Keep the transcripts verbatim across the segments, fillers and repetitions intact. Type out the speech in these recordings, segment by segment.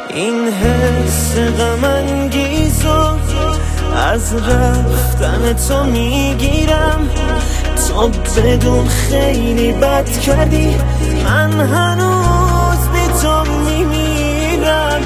این حس غم انگیزو از رفتن تو میگیرم. تو بدون خیلی بد کردی، من هنوز بی تو میمیرم.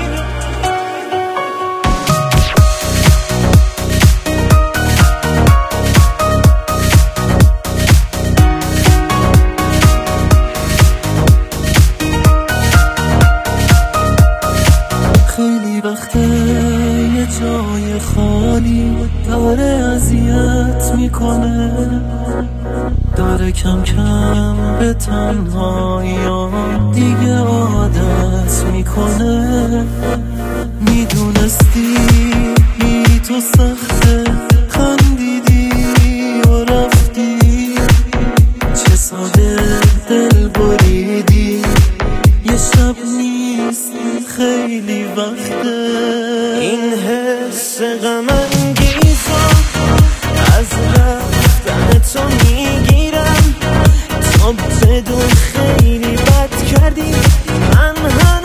خیلی وقته یه جای خالی داره اذیت میکنه، داره کم کم به تنهاییام دیگه عادت میکنه. میدونستی بی تو سخته، خندیدی و رفتی، چه ساده دل بریدی. یه شب نیست خیلی وقته این حس غم انگیزو از رفتن تو میگیرم. تو بدون خیلی بد کردی، من هم